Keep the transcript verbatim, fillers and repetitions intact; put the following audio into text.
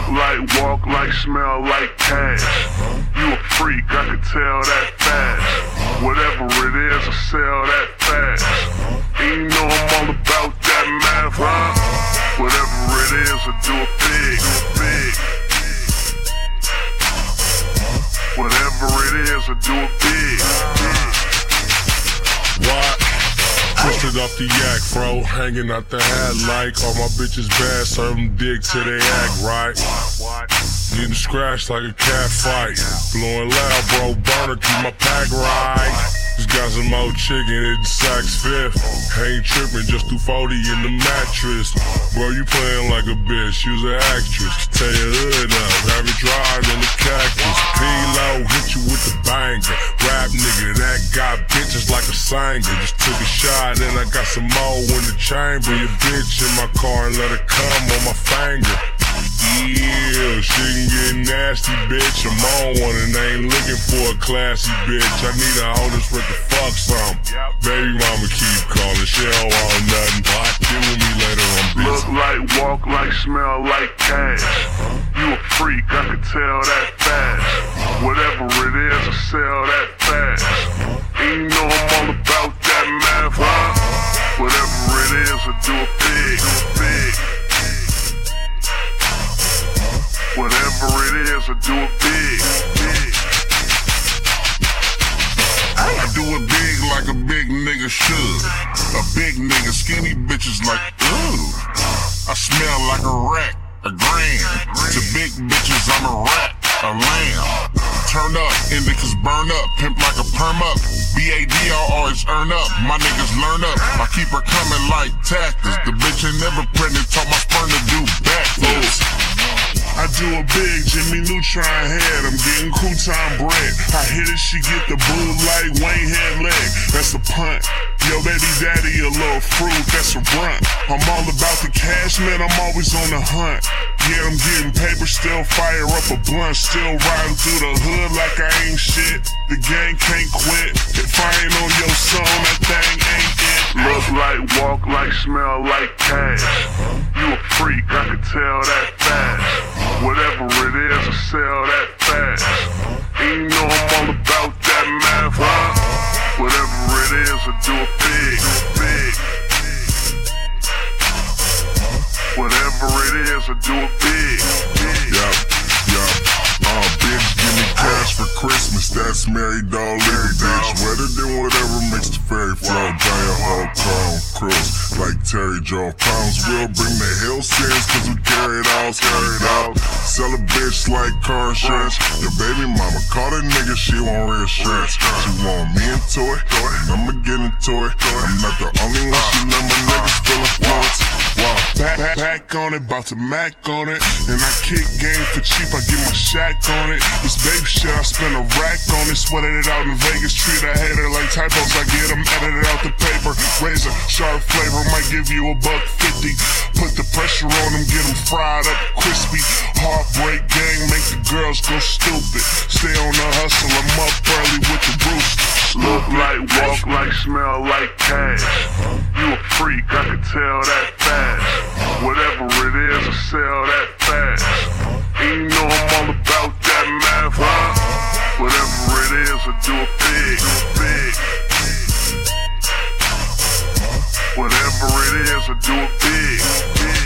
Look like, walk like, smell like cash. You a freak, I can tell that fast. Whatever it is, I sell that fast. And you know I'm all about that math, huh? Whatever it is, I do it big, big. Whatever it is, I do it big, big. What? Twisted off the yak, bro, hanging out the hat like all my bitches bad, serve them dick till they act right. Getting scratched like a cat fight, blowing loud, bro, burner, keep my pack right. Just got some old chicken in the Saks Fifth. Ain't tripping, just do forty in the mattress. Bro, you playing like a bitch, you's an actress. Tear your hood up, have it dried in the cactus. P-Lo, hit you with the banger. Rap nigga that got bitches like a singer. Just took a shot and I got some more in the chamber. Your bitch in my car and let her come on my finger. Yeah, she can get nasty, bitch. I'm on one and I ain't looking for a classy bitch. I need a hoe that's ready to fuck some. Baby mama keep calling, she don't want nothing. Deal with me later, I'm busy. Look like, walk like, smell like cash. You a freak, I can tell that fast. Whatever it is, I sell that fast. And you know I'm all about that math, huh? Whatever it is, I do it big, big. Whatever it is, I do it big, big. I do it big like a big nigga should. A big nigga, skinny bitches like, ooh. I smell like a rat, a grand. To big bitches, I'm a rat, a lamb. Turn up, indicas burn up, pimp like a perm up. B A D I always earn up, my niggas learn up. I keep her coming like tactics. The bitch ain't never pregnant, taught my sperm to do backflips. I do a big Jimmy Neutron head, I'm getting Crouton bread. I hit it, she get the boo like Wayne head leg. That's a punt. Yo, baby daddy, a little fruit, that's a brunt. I'm all about the cash, man, I'm always on the hunt. Yeah, I'm getting paper, still fire up a blunt. Still riding through the hood like I ain't shit. The gang can't quit. If I ain't on your song, that thing ain't it. Look like, walk like, smell like cash. You a freak, I can tell that fast. Whatever it is, I sell that fast. And you know I'm all about that math, huh? Whatever it is, I do it big, big. Whatever it is, I do it big, big. Yeah, yeah. Uh, bitch, give me cash for Christmas. That's Mary Doll, little bitch. Wetter than whatever makes the fairy flow. Buy a whole crown cruise like Terry Joe. Pounds will bring the hell sins, cause we carry it out, carry it out. Sell a bitch like car insurance. Your baby mama caught a nigga, she want reassurance. She want me into it, and I'ma get into it. I'm not the only one, she know my niggas feel influence. Wow. Back, back, back on it, bout to Mac on it. And I kick game for cheap, I get my shack on it. This baby shit, I spend a rack on it. Sweated it out in Vegas, treat a hater like typos. I get them edited out the paper. Razor, sharp flavor, might give you a buck fifty. Put the pressure on them, get them fried up, crispy. Heartbreak gang, make the girls go stupid. Stay on the hustle, I'm up early with the roosters. Look like, walk like, smell like cash. You a freak, I can tell that fast. Whatever it is, I sell that fast. And you know I'm all about that math, huh? Whatever it is, I do it big, big. Whatever it is, I do it big, big.